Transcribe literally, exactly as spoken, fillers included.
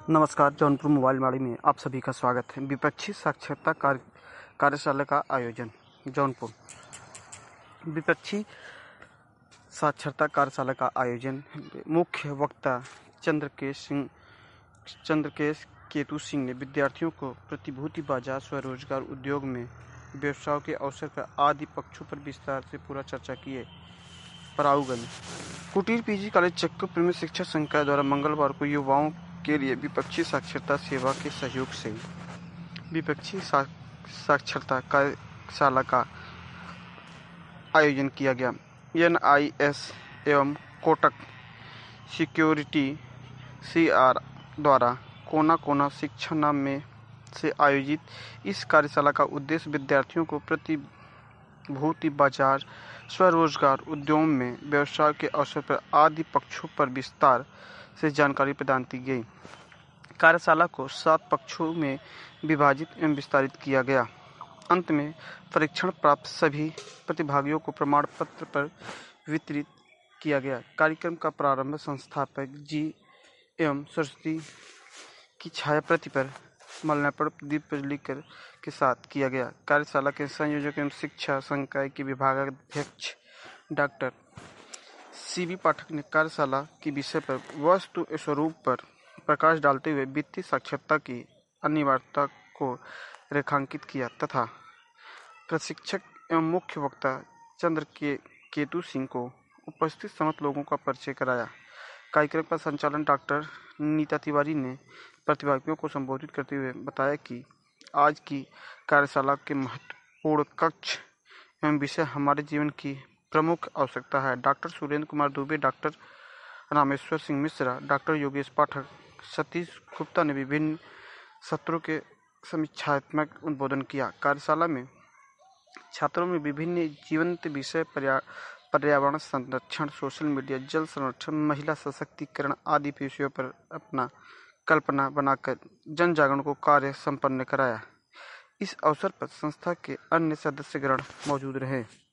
नमस्कार। जौनपुर मोबाइल माड़ी में आप सभी का स्वागत है। विपक्षी साक्षरता कार्य कार्यशाला का आयोजन जौनपुर। विपक्षी साक्षरता कार्यशाला का आयोजन मुख्य वक्ता चंद्रकेश सिंह चंद्रकेश केतु सिंह ने विद्यार्थियों को प्रतिभूति बाजार, स्वरोजगार, उद्योग में व्यवसाय के अवसर पर आदि पक्षों पर विस्तार से पूरा चर्चा किए। पराउगंज कुटीर पीजी कॉलेज चक्करपुर में शिक्षा संकाय द्वारा मंगलवार को युवाओं के लिए विपक्षी साक्षरता सेवा के सहयोग से विपक्षी साक्षरता कार्यशाला का आयोजन किया गया। एन आई एस एवं कोटक सिक्योरिटी सी आर द्वारा कोना कोना शिक्षा नाम में से आयोजित इस कार्यशाला का उद्देश्य विद्यार्थियों को प्रतिभूति बाजार, स्वरोजगार, उद्योग में व्यवसाय के अवसर पर आदि पक्षों पर विस्तार से जानकारी प्रदान की गई। कार्यशाला को सात पक्षों में विभाजित एवं विस्तारित किया गया। अंत में परीक्षण प्राप्त सभी प्रतिभागियों को प्रमाण पत्र पर वितरित किया गया। कार्यक्रम का प्रारंभ संस्थापक जी एवं सरस्वती की छाया प्रति पर मलनापड़ दीप प्रज्वलित के साथ किया गया। कार्यशाला के संयोजक एवं शिक्षा संकाय के विभागाध्यक्ष डॉक्टर सी बी पाठक ने कार्यशाला के विषय पर वस्तु स्वरूप पर प्रकाश डालते हुए वित्तीय साक्षरता की अनिवार्यता को रेखांकित किया तथा प्रशिक्षक एवं मुख्य वक्ता चंद्र के केतु सिंह को उपस्थित समस्त लोगों का परिचय कराया। कार्यक्रम का संचालन डॉक्टर नीता तिवारी ने प्रतिभागियों को संबोधित करते हुए बताया कि आज की कार्यशाला के महत्वपूर्ण कक्ष एवं विषय हमारे जीवन की प्रमुख आवश्यकता है। Doctor Surendra Kumar Dubey, doctor Rameshwar Singh Mishra, doctor Yogesh Pathak, Satish Gupta ने विभिन्न सत्रों के समीक्षात्मक उद्बोधन किया। कार्यशाला में छात्रों में विभिन्न जीवंत विषय पर्यावरण संरक्षण, सोशल मीडिया, जल संरक्षण, महिला सशक्तिकरण आदि विषयों पर अपना कल्पना बनाकर जन जागरण को कार्य संपन्न कराया। इस अवसर पर संस्था के अन्य सदस्यगण मौजूद रहे।